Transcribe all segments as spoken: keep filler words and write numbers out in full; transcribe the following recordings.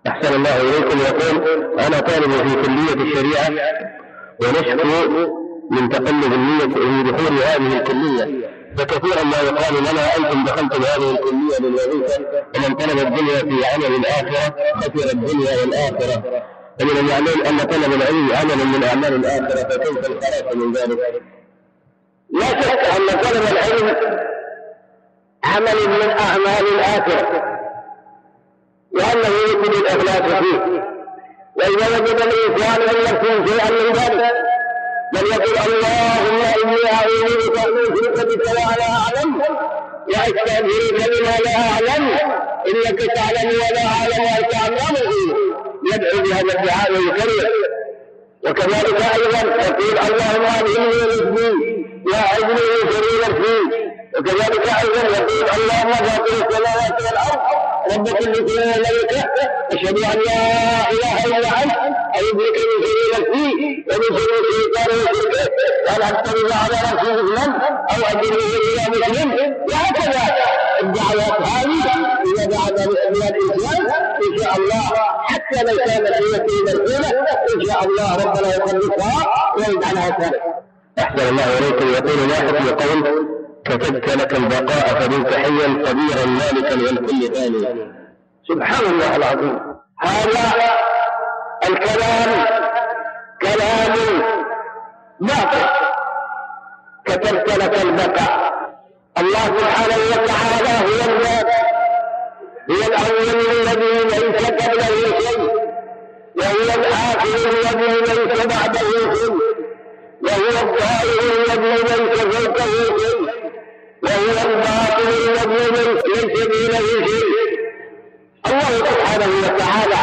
أحسن الله إليكم. يقول: أنا طالب في كلية الشريعة ونشكو من تقلب النية في دخول هذه الكلية، فكثيرا ما يقال لنا: أنتم دخلتم هذه الكلية للوظيفة، ومن طلب الدنيا في عمل الآخرة خسر الدنيا والآخرة. فمن المعلوم أن طلب العلم عمل من أعمال الآخرة، فكيف الخلاص من ذلك؟ لا شك أن طلب العلم عمل من أعمال الآخرة، لأنه يجب الإخلاص فيه، وإذا وجد الإنسان أن يكون شيئا من ذلك بل يقول: اللهم إني أعوذ بك من أشرك بك وأنا أعلم وأستغفرك لما لا أعلم إنك تعلم ولا أعلم وأنت علام الغيوب. يدعو بهذا الدعاء ويكرر. وكذلك أيضا يقول: اللهم ألهمني رشدي وأعذني من شرور نفسي. وكذلك أيضا يقول: اللهم فاطر السماوات والأرض رب كل شيء وملكه أشهد أن لا إله إلا أنت أعوذ بك من شرور نفسي ومن شرور الشيطان وشركه ولا أتخذ على نفسي إثما أو أدله إلى مسلم. وهكذا الدعوات هذه إذا دعا بها الإنسان إن شاء الله حتى لو كان النية مرسولة إن شاء الله ربنا يقدسها ويجعلها ثابتة. أحسن الله إليكم. يقول: لا حكم قول كتبت لك البقاء فدمت حيا قديرا مالكا والكل ثاني؟ سبحان الله العظيم. هذا الكلام كلام باطل. كتبت لك البقاء، الله سبحانه وتعالى هو الذات، هو الأول الذي ليس قبله شيء، وهو الآخر الذي ليس بعده شيء، وهو الظاهر الذي ليس فوقه شيء، وهو الباطن الذي ليس دونه شيء. الله سبحانه وتعالى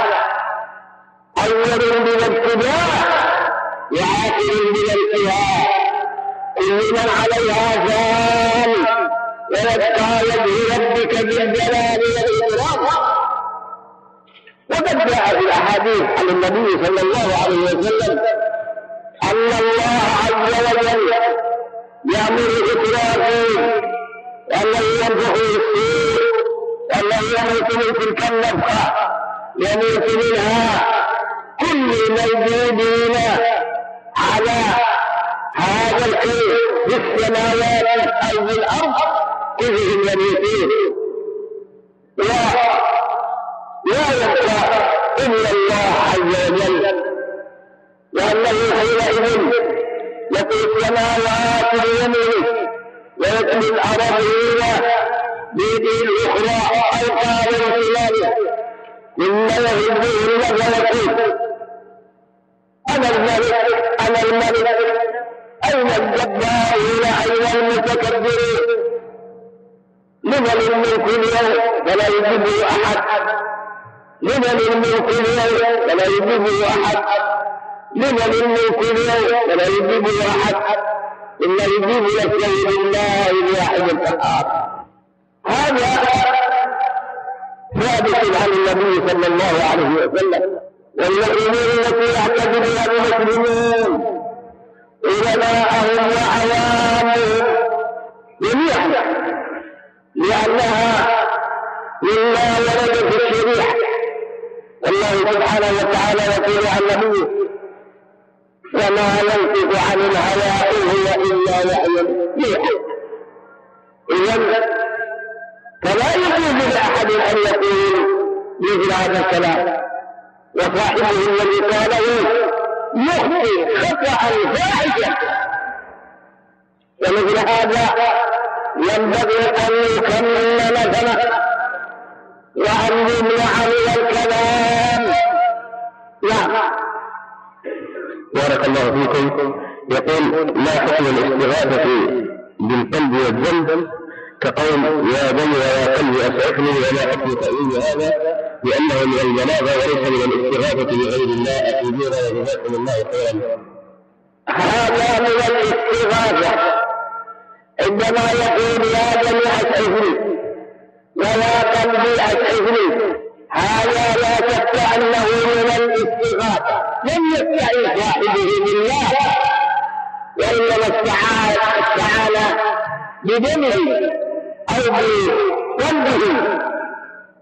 أول بلا ابتداء وآخر بلا انتهاء. كل من عليها فان ويبقى وجه ربك بالجلال والإكرام. وقد جاء في الأحاديث عن النبي صلى الله عليه وسلم أن الله عز وجل يأمر إسرافيل وأنه ينفخ الصور وأنه يموت من تلك النفخة، يموت منها كل موجودين على هذا الكون في السماوات أو في الأرض كلهم يموتون، ولا يبقى إلا الله عز وجل، لأنه حينئذ يقول السماوات بيمينه ويكفي الأراضين بيده الأخرى أو قال بشماله مما يهزه ويقول: أنا الملك أنا الملك أين الجبارون أين المتكبرون؟ لمن الملك اليوم فلا يجيبه أحد، لمن الملك اليوم فلا يجيبه أحد، لمن الملك اليوم فلا يجيبه أحد، إلا يجيب نفسه لله الواحد القهار. هذا ثابت عن النبي صلى الله عليه وسلم. والمؤمنين التي يعتقدها المسلمون علماءهم وعوامهم جميعا، لأنها مما ورد في الشريعة. والله سبحانه وتعالى يقول عن نبيه: وما ينطق عن الهوى إن هو إلا وحي يوحى. إذن فلا يجوز لأحد أن يقول مثل هذا الكلام، وصاحبه الذي قاله يخطئ خطأ فاحشا. ومثل هذا ينبغي أن يكمل مثلا وأن يمنع من الكلام. نعم. بارك الله فيكم. يقول: ما حكم الاستغاثة بالقلب والذنب كقول يا بني ويا قلبي أسعفني ولا حكم تأويل هذا لأنه من البلاغة وليس من الاستغاثة بغير الله؟ أفيدونا وجزاكم الله خيرا. هذا من الاستغاثة عندما يقول يا بني أسعفني ويا قلبي أسعفني، هذا لا شك أنه من الاستغاثة. لم يستعين صاحبه بالله، وإنما استعان بدمه أو بقلبه. والذي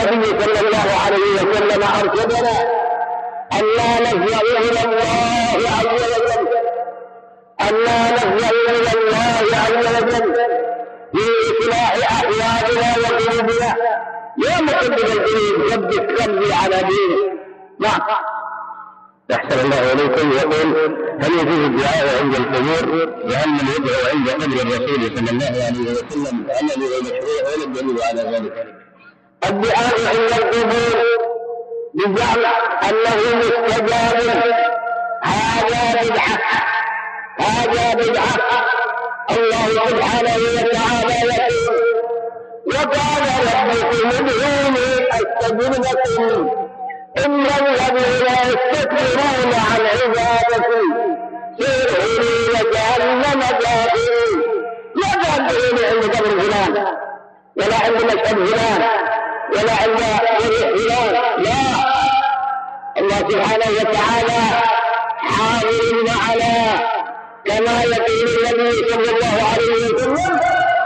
والنبي صلى الله عليه وسلم أرشدنا أن لا نفزع إلى الله عز وجل أن لا نفزع إلى الله عز وجل في إصلاح أحوالنا وقلوبنا يا مقلب القلوب ثبت قلبي على دينك. نعم. أحسن الله إليكم. يقول هل يجوز الدعاء عند القبور؟ وهل من يدعو عند قبر الرسول صلى الله عليه وسلم عمله مشروع ولا الدليل على ذلك؟ الدعاء عند القبور بزعم أنه مستجاب هذا بدعة هذا بدعة. الله سبحانه وتعالى يقول وقال ربكم ادعوني أستجب لكم إن الذين يستكبرون عن عبادتي سيدخلون جهنم داخلين. لا تدعوني عند قبر فلان ولا عند مشهد فلان ولا عند ذبح فلان، لا. الله سبحانه وتعالى حاضر معنا كما يقول النبي صلى الله عليه وسلم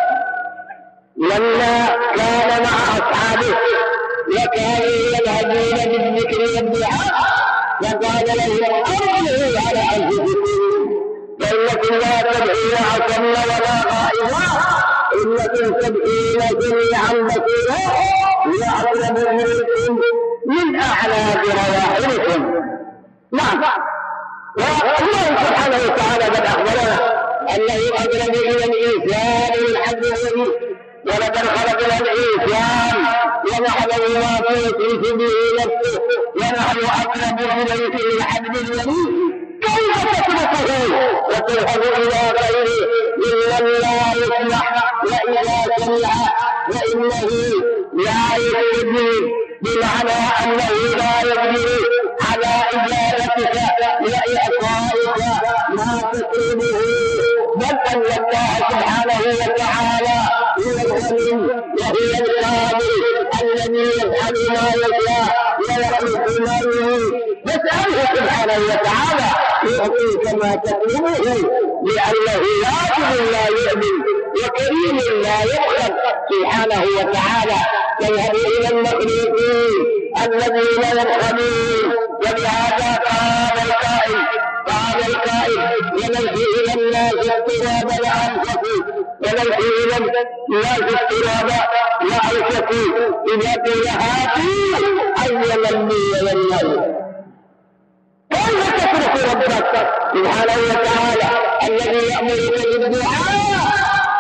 لما كان مع أصحابه وكانوا يذهبون بالذكر والدعاء فقال لهم أرجعوا على أنفسكم فإنكم لا تدعون عصمنا ولا غائبا إنكم تدعون جميعا بصيرا يعلم منكم من أعناق رواحلكم. نعم. والله سبحانه وتعالى قد أخبرنا أنه أقرب إلى الإنسان من حبل الوريد ولقد خلقنا الإنسان ونعلم ما توسوس به نفسه ونحن أقرب إليه من حبل الوريد كيف تتركه وتذهب إلى غيره ممن لا يسمع وإذا سمع وإنه لا يستجيب بمعنى أنه لا يقدر على إجابتك وإعطائك ما تطلبه، بل أن الله سبحانه وتعالى هو الغني وهو القادر الذي يفعل ما يشاء ويخلق ما يريد. فاسأله سبحانه وتعالى يعطيك ما تطلبه لأنه واجب لا يؤمن وكريم لا يبخل سبحانه وتعالى. يذهب إلى المخلوقين الذين يبخلون. ولهذا قال القائل قال القائل ونمشي إلى الناس التراب لأنفسوا ونمشي إلى الناس التراب لأنفسوا إذا قيل هاتي أي مني والناس. كيف تترك ربك سبحانه وتعالى الذي يأمرك بالدعاء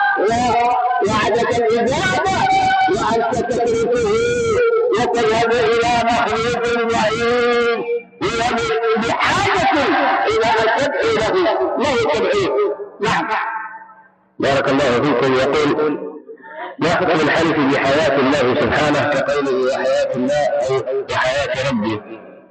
ووعدك الإجابة وأنت تتركه وتذهب إلى مخلوق بعيد هو بحاجة إلى أن تدعي له له تدعيه. نعم. بارك الله فيكم. يقول ما حكم الحلف بحياة الله سبحانه كقوله وحياة الله أو وحياة ربي؟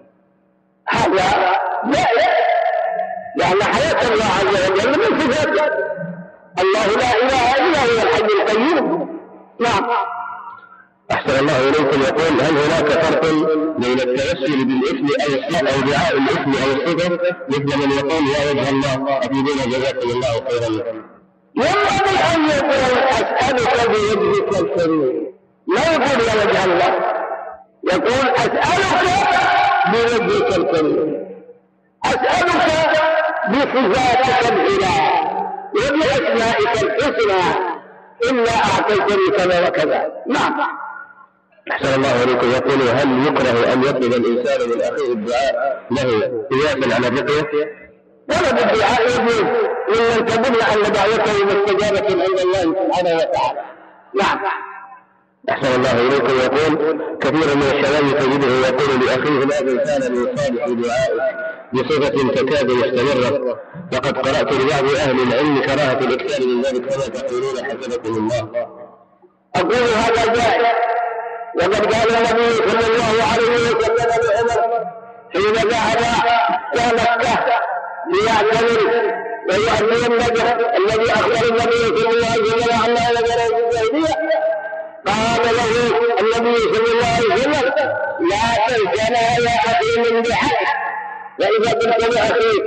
هذا لا لأن حياة الله عز وجل من صفاته. الله لا إله إلا هو الحي القيوم. نعم. أحسن الله إليكم. يقول هل هناك فرق بين التوسل بالاسم أو دعاء الاسم أو الصفة مثل من يقول يا وجه الله أفيدونا جزاكم الله خيرا لكم؟ ينبغي أن يقول أسألك بوجهك الكريم، لا يقول يا وجه الله، يقول أسألك بوجهك الكريم، أسألك بصفاتك العلى وبأسمائك الحسنى إلا أعطيتني كذا وكذا. نعم. أحسن الله إليكم. يقول هل يكره أن يطلب الإنسان من أخيه الدعاء له قياسا على الرقية؟ طلب الدعاء يجوز ممن تدل أن دعوته مستجابة عند الله سبحانه وتعالى. نعم. أحسن الله إليكم. يقول كثير من الشباب تجده يقول لأخيه لا إنسان من صالح دعائه بصفة تكاد مستمرة، وقد قرأت لبعض أهل العلم كراهة الإكثار من ذلك كما تقولون حسبكم الله. أقول هذا جائز، وقد قال النبي صلى الله عليه وسلم لعمر حين ذهب إلى مكة ليعتمر ويؤدي النذر الذي أخبر النبي صلى الله عليه وسلم عنه نذر الجاهلية، قال له النبي صلى الله عليه وسلم لا تنسنا يا أخي من دعائك، وإذا كنت لأخيك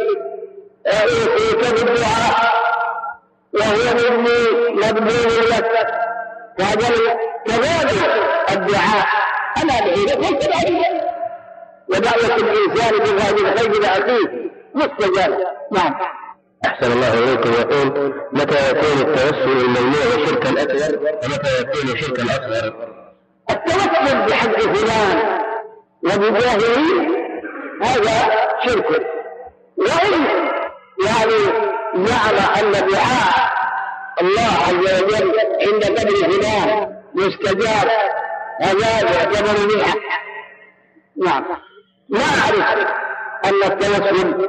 أوصيك بالدعاء وهو مني مقبول لك. كذلك الدعاء هذه ليس بعيدا، ودعوة الإنسان بهذه الخير لأخيه مستجابة. نعم. أحسن الله إليكم. يقول: متى يكون التوسل الممنوع شركا أكبر ومتى يكون شركا أصغر؟ التوسل بحق فلان وبجاهه هذا شرك، وإن يعني يعلى أن دعاء الله عز وجل عند قدر فلان مستجاب هذا يعتبر بها. نعم. لا أعرف أن التوسل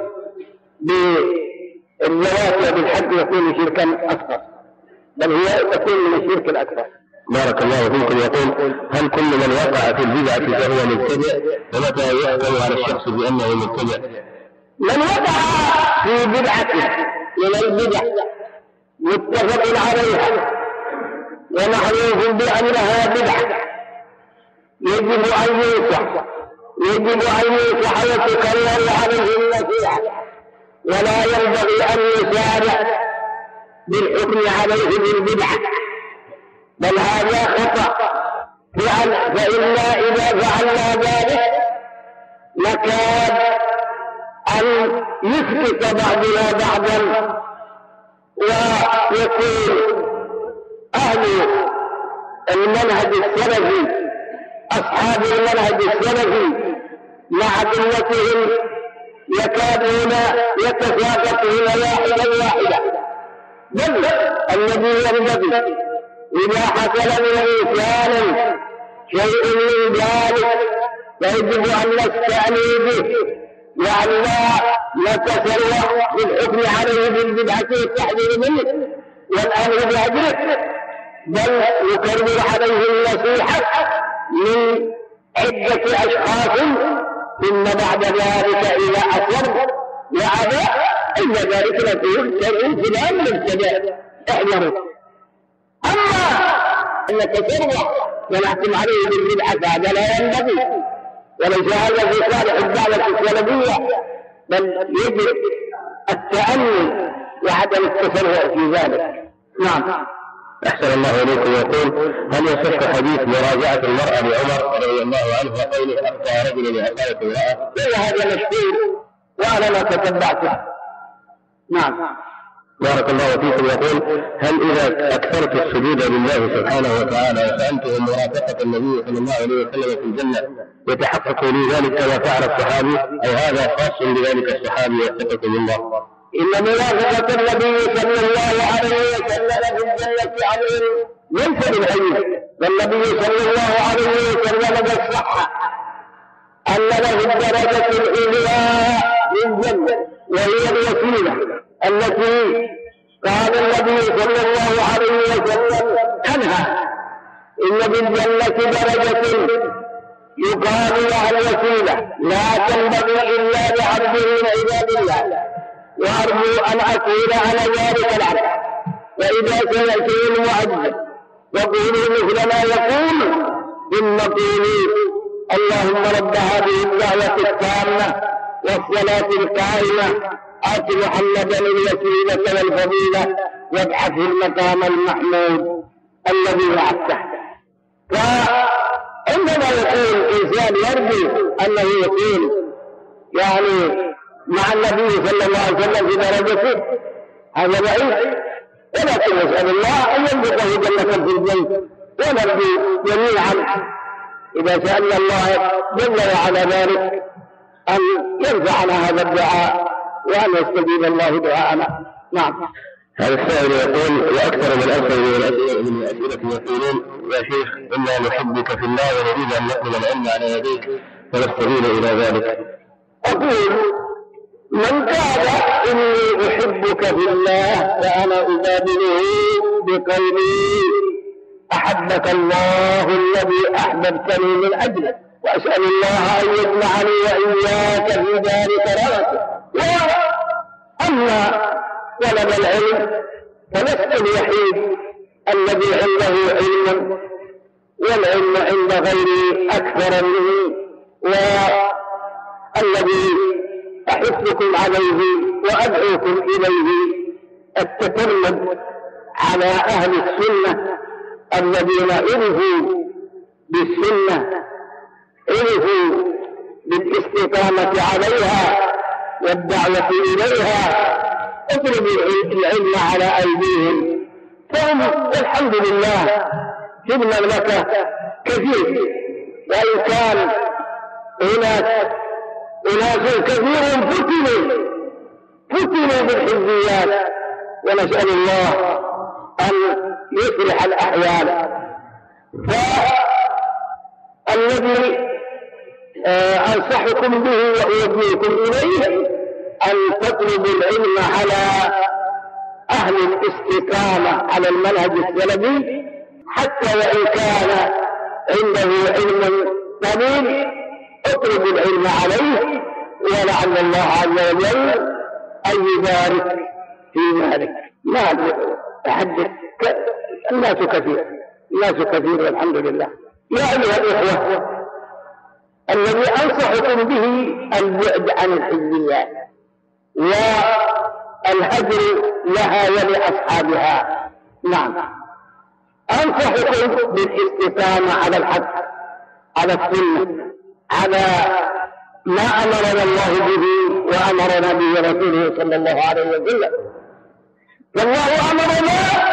بالذوات وبالحق يكون شركا أكبر، بل هو يكون من الشرك الأكبر. بارك الله فيكم. يقول: هل كل من وقع في البدعة فهو مبتدع؟ ومتى يحكم على الشخص بأنه مبتدع؟ من وقع في بدعة من البدع متفق عليها ومعروف بأنها بدعة يجب أن ينصح يجب أن ينصح وتكرر عليه النصيحة، ولا ينبغي أن يسارع بالحكم عليه بالبدعة، بل هذا خطأ. فإنا إذا فعلنا ذلك نكاد أن يسكت بعضنا بعضا، ويكون أهل المنهج السلفي أصحاب المنهج السلفي مع قوتهم يكادون يتساقطون واحدا واحدا. بل الذي ينبغي إذا حصل من إنسان شيء من ذلك فيجب أن نستعني به، وأن لا نتسرع بالحكم عليه بالبدعة والتحذير منه والأمر بأجره، بل نكرر عليه النصيحة من عدة أشخاص، ثم بعد ذلك إذا أصر وأبى عند ذلك نقول كرم فلان مبتدع احذروا. أما أن نتسرع ونحكم عليه بالبدعة هذا لا ينبغي، وليس هذا في صالح الدعوة السلفية، بل يجب التأني وعدم التسرع في ذلك. نعم. أحسن الله إليكم. يقول: هل يصح حديث مراجعة المرأة لعمر رضي الله عنه وقوله: أخطأ رجل لعقالة امرأة؟ هذا مشهور وأنا ما تتبعته. نعم. بارك الله فيكم. يقول: هل إذا أكثرت السجود لله سبحانه وتعالى وسألتم مرافقة النبي صلى الله عليه وسلم في الجنة يتحقق لي ذلك كما فعل الصحابي، أو هذا خاص بذلك الصحابي واتقكم الله؟ إن مرافقة النبي صلى الله عليه وسلم في الجنة عليه ليس بالعلم، والنبي صلى الله عليه وسلم قد صح أن له الدرجة العليا من الجنة، وهي الوسيلة التي قال النبي صلى الله عليه وسلم عنها: إن بالجنة درجة يقال لها الوسيلة لا تنبغي إلا لعبد من عباد الله، وأرجو أن أكون على ذلك العبد. وإذا سمعتم المؤذن وقولوا مثل ما يقول، ثم قولوا: اللهم رب هذه الدعوة التامة والصلاة القائمة آت محمدا الوسيلة والفضيلة وابعثه المقام المحمود الذي وعدته. فعندما يقول الإنسان يرجو أنه يكون يعني مع النبي صلى الله عليه وسلم في درجته هذا بعيد، ولكن نسأل الله أن ينبغه جنة في الجنة، ونرجو جميعا إذا سألنا الله جل وعلا ذلك أن ينفعنا هذا الدعاء وأن يستجيب الله دعاءنا. نعم. هذا السائل يقول: وأكثر من أسئلة من الأسئلة من الأسئلة يقولون: يا شيخ إنا نحبك في الله ونريد أن نقبل العلم على يديك فنستجيب إلى ذلك. أقول: من قال إني أحبك في الله فأنا أجادله بقولي: أحبك الله الذي أحببتني من أجله، وأسأل الله أن يجمعني وإياك في ذلك رغبته. أما طلب العلم فلست الوحيد الذي عنده علم، والعلم عند غيري أكثر منه، والذي أحثكم عليه وأدعوكم إليه التتلمذ على أهل السنة الذين عرفوا بالسنة عرفوا بالاستقامة عليها والدعوة إليها اطلبوا العلم على أيديهم. فهم الحمد لله في المملكة كثير، وإن كان هناك أناس كثير فتنوا فتنوا بالحزبيات، ونسأل الله أن يصلح الأحوال. فالذي أنصحكم به وأوجهكم إليه أن تطلبوا العلم على أهل الاستقامة على المنهج السلفي، حتى وإن كان عنده علم قليل اطلبوا العلم عليه، ولعل الله عز وجل أن يبارك في ذلك. ما أحدث، الناس كثير الناس كثير والحمد لله. يا أيها الإخوة، الذي أنصحكم به البعد عن الحزبيات والهجر لها ولأصحابها. نعم، أنصحكم بالاستقامة على الحق، على السنة، على ما أمرنا الله به وأمرنا به رسوله صلى الله عليه وسلم. فالله أمرنا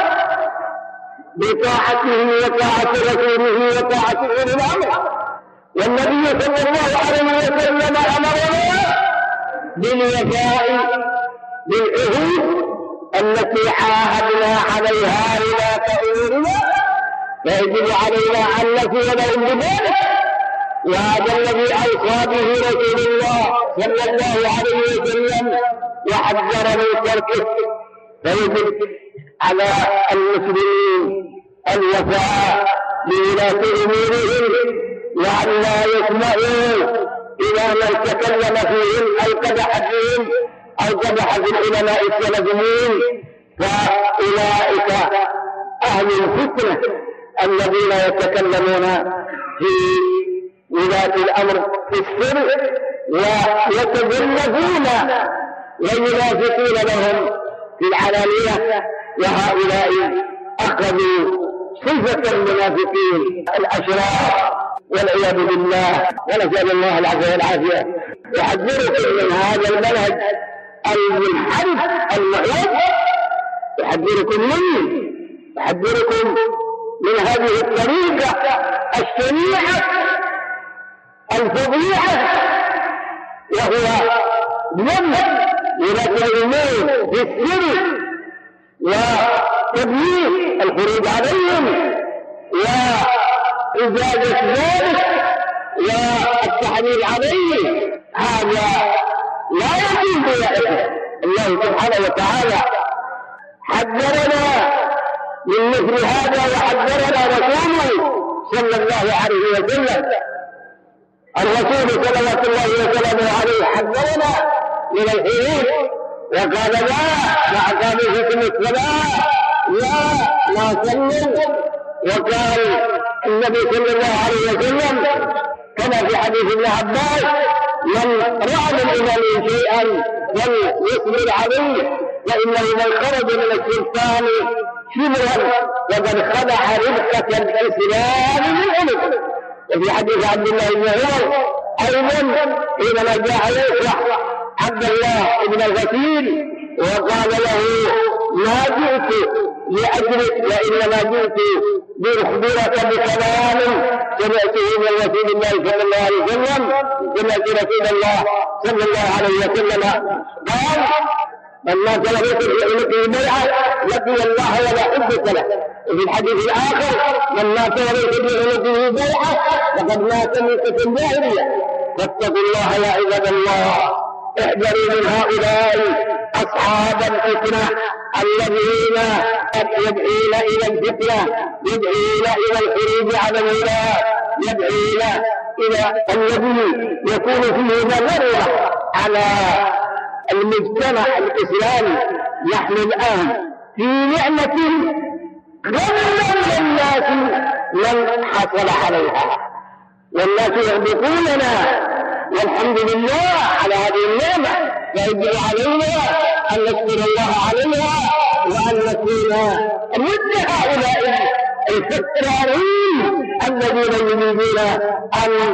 بطاعته وطاعة رسوله وطاعة أولي الأمر، والنبي صلى الله عليه وسلم أمرنا بالوفاء بالعهود التي عاهدنا عليها ولاة أمورنا، فيجب علينا أن نفي لهم بذلك. وهذا الذي أوصى به رسول الله صلى الله عليه وسلم وحذر من تركه. فيجب على المسلمين الوفاء بولاة أمورهم، وأن لا يسمعوا إلى من تكلم فيهم أو قدح فيهم أو قدح في العلماء السلفيين، فأولئك أهل الفتنة الذين يتكلمون في ولاة الأمر في السر ويتجنبون وينافقون لهم في العلانية، وهؤلاء أخذوا صفة المنافقين الأشرار والعياذ بالله، ونسأل الله العفو والعافية. يحذركم من هذا المنهج المنحرف المعوج، يحذركم منه، يحذركم من هذه الطريقة الشنيعة الفظيعة، وهو ذم ولاة الأمور في السر وتبليغ الخروج عليهم وإزالة ذلك والتحريض عليه. هذا لا يجوز يا إخوة. الله سبحانه وتعالى حذرنا من مثل هذا، وحذرنا رسوله صلى الله عليه وسلم. الرسول صلوات الله وسلامه عليه حذرنا من الحروب، وقال لا ما أقاموا فيكم الصلاة، لا ما صلوا. وقال النبي صلى الله عليه وسلم كما في حديث ابن عباس: من رأى من الإمام شيئا فليصبر عليه، فإنه من خرج من السلطان شبرا وقد خدع ربقة الإسلام من عنق. وفي حديث عبد الله بن عمر أيضا حينما جاء يشرح عبد الله بن الغسيل وقال له: ما جئت لأجلك وإنما جئت لأخبرك بكلام سمعته من رسول الله صلى الله عليه وسلم. سمعت رسول الله صلى الله عليه وسلم قال: من مات له في عنقه بيعة لقي الله ولا حبك له. وفي الحديث الآخر: من مات له في عنقه بيعة فقد مات ميتة جاهلية. فاتقوا الله يا عباد الله، احذروا من هؤلاء أصحاب الفتنة الذين يدعون إلى الفتنة، يدعون إلى الخروج على الولاة، يدعون إلى الذي يكون فيه ضرورة على المجتمع الإسلامي. نحن الآن في نعمة غير للناس من حصل عليها، والناس يغبطوننا، والحمد لله على هذه النعمة. فيجب علينا أن نشكر الله عليها، وأن نكون ضد هؤلاء الفترانين الذين يريدون أن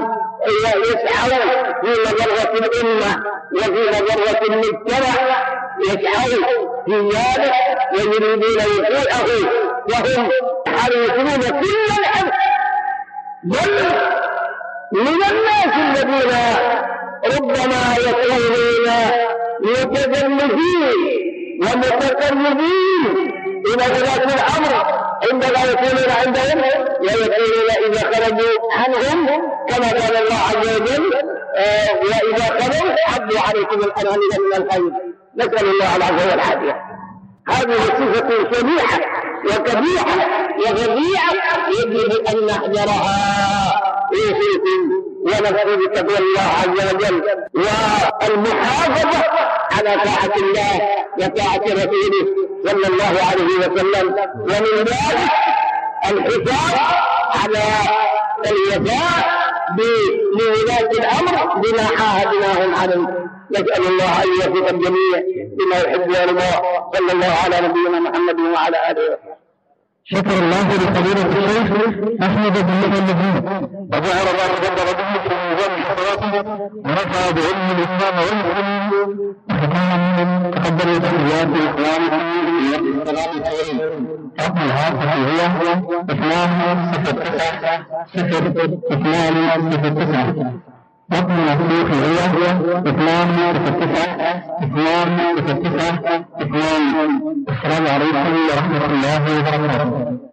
يسعون في مضرة الأمة وفي مضرة المجتمع، يسعون في ذلك ويريدون وقوعه، وهم حريصون كل الحرص. بل من الناس الذين ربما يكونون متزلفين ومتقربين إلى ولاة الأمر عندما يكونون عندهم، ويقولون إذا خرجوا عنهم كما قال الله عز وجل وإذا خرجوا حضوا عليكم الأنامل من الخير. نسأل الله العافية والعافية. هذه صفة شنيعة وكبيحة وفظيعة يجب أن نحذرها أوصيكم ونفسي بتقوى الله عز وجل والمحافظة على طاعة الله وطاعة رسوله صلى الله عليه وسلم، ومن ذلك الحفاظ على الوفاء بولاة الأمر بما عاهدناهم عليه. نسأل الله أن يوفق الجميع بما يحب ويرضى. صلى الله على نبينا محمد وعلى آله وصحبه. شكر الله لفضيلة الشيخ أحمد بن محمد وجعل الله قدر به في ميزان حسناته ونفع بعلم الإسلام والمسلمين. تقبلوا تحيات إخوانكم في الصلاة الكريم. حكم الهاتف هو اثنان صفر تسعة صفر اثنان صفر تسعة. رقم الهاتف هو اثنان صفر تسعة اثنان صفر تسعة اثنان. السلام عليكم ورحمة الله وبركاته.